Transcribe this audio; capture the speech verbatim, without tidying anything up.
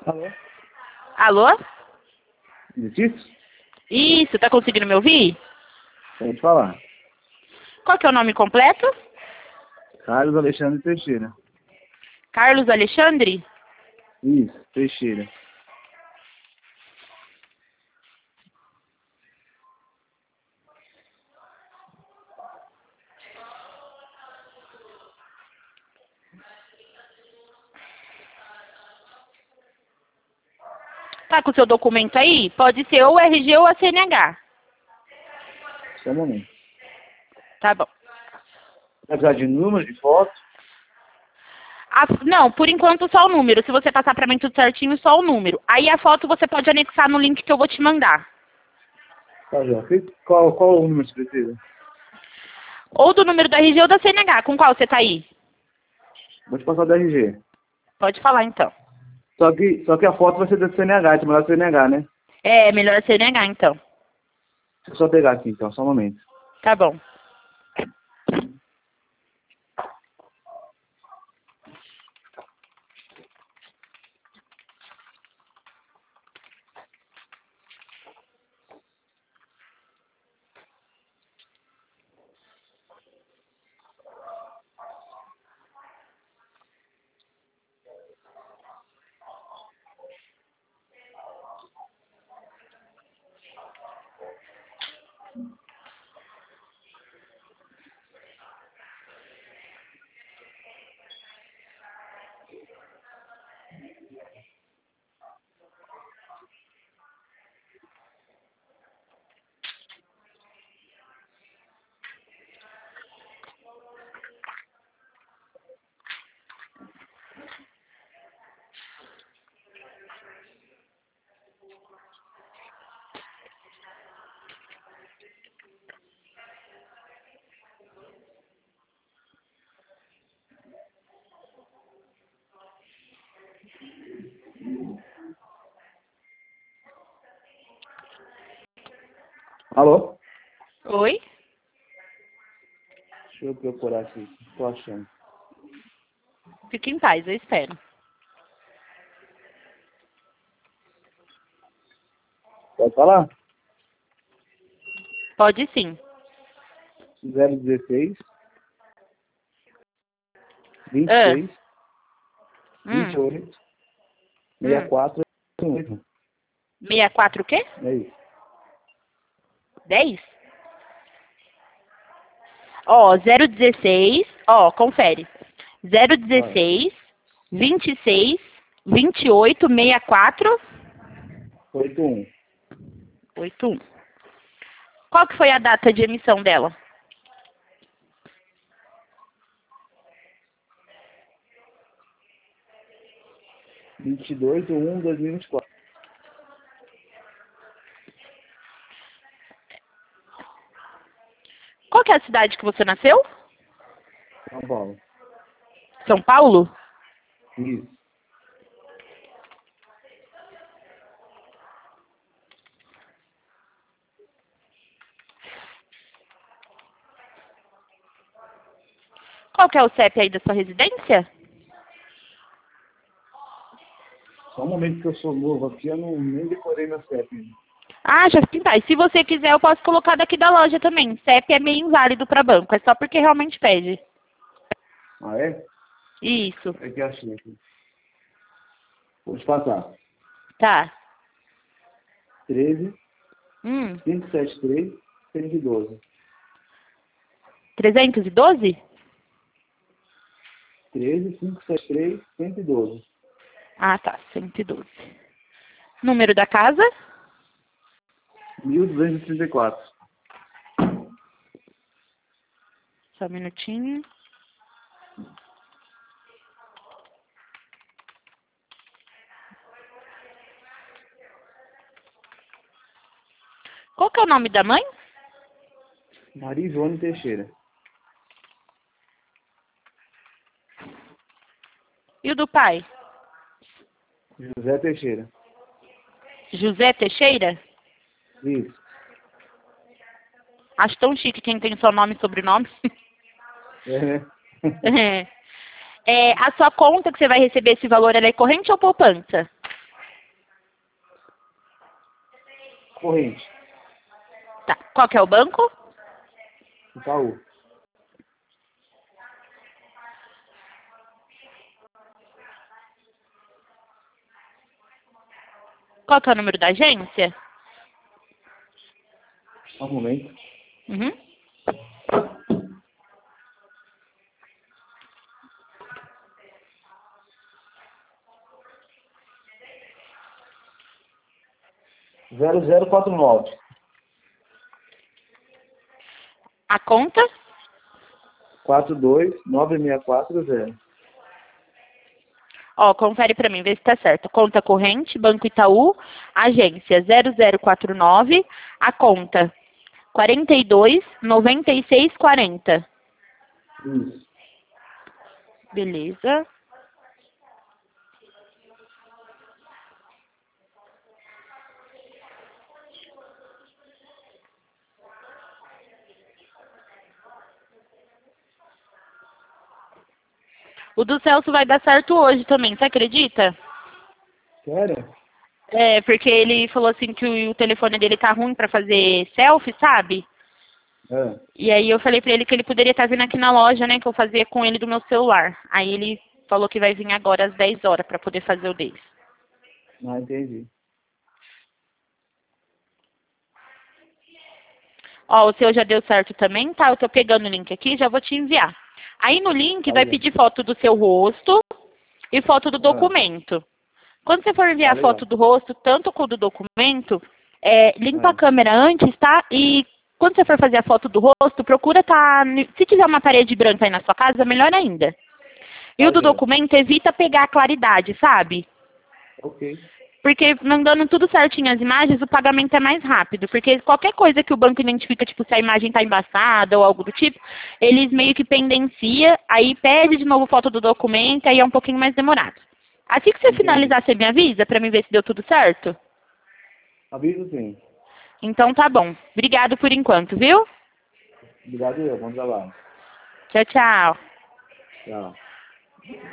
Alô? Alô? Letícia? Isso, tá conseguindo me ouvir? Pode falar. Qual que é o nome completo? Carlos Alexandre Teixeira. Carlos Alexandre? Isso, Teixeira. Tá com o seu documento aí? Pode ser ou o R G ou a C N H. Só um momento. Tá bom. Vai precisar de número, de foto? A- não, por enquanto só o número. Se você passar pra mim tudo certinho, só o número. Aí a foto você pode anexar no link que eu vou te mandar. Tá, já. Qual, qual o número que você precisa? Ou do número do R G ou da C N H. Com qual você tá aí? Vou te passar do R G. Pode falar então. Só que, só que a foto vai ser da C N H, te mandar da C N H, né? É, melhor C N H então. Deixa eu só pegar aqui então, só um momento. Tá bom. Alô? Oi? Deixa eu procurar aqui. Tô achando. Fique em paz, eu espero. Pode falar? Pode sim. zero dezesseis, vinte e Ah. seis, vinte e Hum. oito, sessenta e Hum. quatro, oito. sessenta e quatro o quê? É isso. dez? Ó, zero dezesseis, ó, confere. zero Vai. dezesseis, vinte e seis, vinte e oito, sessenta e quatro, oito um. oitenta e um. Qual que foi a data de emissão dela? vinte e dois de um de dois mil e vinte e quatro. Qual que é a cidade que você nasceu? São Paulo. São Paulo? Isso. Qual que é o C E P aí da sua residência? Só um momento que eu sou novo aqui, eu não, nem decorei meu C E P. Ah, já fica em paz. Se você quiser, eu posso colocar daqui da loja também. C E P é meio inválido para banco, é só porque realmente pede. Ah, é? Isso. É que achei aqui. Vou te passar. Tá. treze, Hum. cinco sete três, cento e doze. trezentos e doze? treze, cinco sete três, cento e doze. Ah, tá. cento e doze. Número da casa? mil duzentos e trinta e quatro. Só um minutinho. Qual que é o nome da mãe? Maria Ivone Teixeira. E o do pai? José Teixeira. José Teixeira? Isso. Acho tão chique quem tem só nome e sobrenome. É, né? É. É, a sua conta que você vai receber esse valor, ela é corrente ou poupança? Corrente. Tá. Qual que é o banco? Itaú. Qual que é o número da agência? Só um momento. Uhum. zero zero quatro nove. A conta? quatro dois nove seis quatro zero. Ó, confere pra mim, vê se tá certo. Conta corrente, Banco Itaú, agência zero zero quatro nove, a conta quarenta e dois, noventa e seis, quarenta. Isso. Beleza. O do Celso vai dar certo hoje também, você acredita? Sério? É, porque ele falou assim que o, o telefone dele tá ruim pra fazer selfie, sabe? É. E aí eu falei pra ele que ele poderia estar vindo aqui na loja, né, que eu fazia com ele do meu celular. Aí ele falou que vai vir agora às dez horas pra poder fazer o dele. Ah, entendi. Ó, o seu já deu certo também, tá? Eu tô pegando o link aqui, já vou te enviar. Aí no link Tá vai bom. pedir foto do seu rosto e foto do Ah, documento. Quando você for enviar tá a legal. foto do rosto, tanto com o do documento, é, limpa Ah. a câmera antes, tá? E quando você for fazer a foto do rosto, procura tá... Se tiver uma parede branca aí na sua casa, melhor ainda. E Tá o do joia. documento, evita pegar a claridade, sabe? Ok. Porque mandando tudo certinho as imagens, o pagamento é mais rápido. Porque qualquer coisa que o banco identifica, tipo, se a imagem está embaçada ou algo do tipo, eles meio que pendencia, aí pede de novo foto do documento, aí é um pouquinho mais demorado. Assim que você Entendi. finalizar, você me avisa para mim ver se deu tudo certo? Aviso sim. Então tá bom. Obrigado por enquanto, viu? Obrigado eu. Bom trabalho. Tchau, tchau. Tchau.